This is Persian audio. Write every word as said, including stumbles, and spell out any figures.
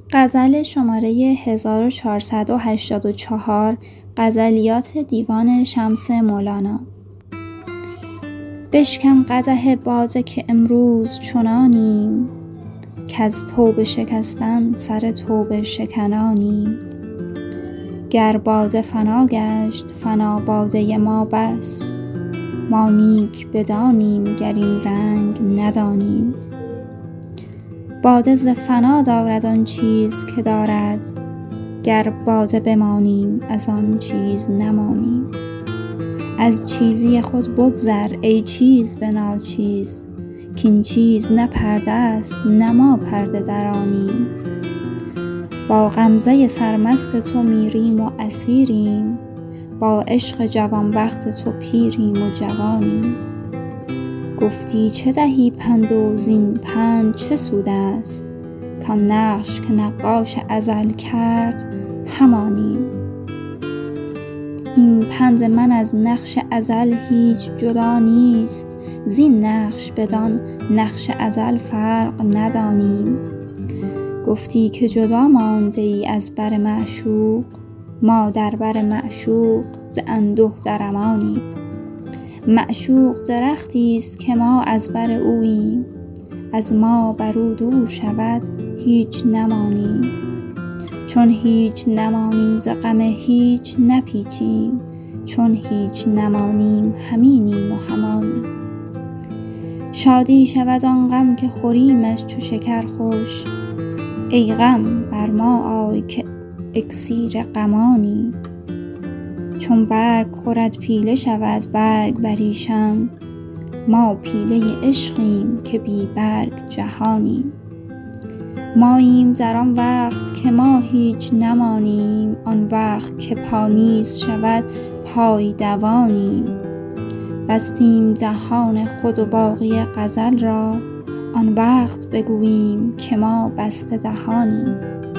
غزل شماره هزار و چهارصد و هشتاد و چهار غزلیات دیوان شمس مولانا. بشکن قدح باده که امروز چنانیم، که از توبه شکستن سر توبه شکنانیم. گر باده فنا گشت فنا باده ما بس، ما نیک بدانیم گر این رنگ ندانیم. باده ز فنا دارد آن چیز که دارد، گر باده بمانیم از آن چیز نمانیم. از چیزی خود بگذر ای چیز به ناچیز، کاین چیز نه پرده است نه ما پرده درانیم. با غمزه سرمست تو میریم و اسیریم، با عشق جوانبخت تو پیریم و جوانیم. گفتی چه دهی پند و زین پند چه سود است، کان نقش که نقاش ازل کرد همانیم. این پند من از نقش ازل هیچ جدا نیست، زین نقش بدان نقش ازل فرق ندانیم. گفتی که جدا مانده ای از بر معشوق، ما در بر معشوق ز انده در امانیم. معشوق درختی است که ما از بر اوییم، از ما بر او دور شود هیچ نمانیم. چون هیچ نمانیم ز غم هیچ نپیچیم، چون هیچ نمانیم همینیم و همانیم. شادی شود آن غم که خوریمش چو شکر خوش، ای غم بر ما آی که اکسیر غمانیم. چون برگ خورد پیله شود برگ بریشم، ما پیله عشقیم که بی برگ جهانیم. ماییم در آن وقت که ما هیچ نمانیم، آن وقت که پا نیست شود پای دوانیم. بستیم دهان خود و باقی غزل را، آن وقت بگوییم که ما بسته دهانیم.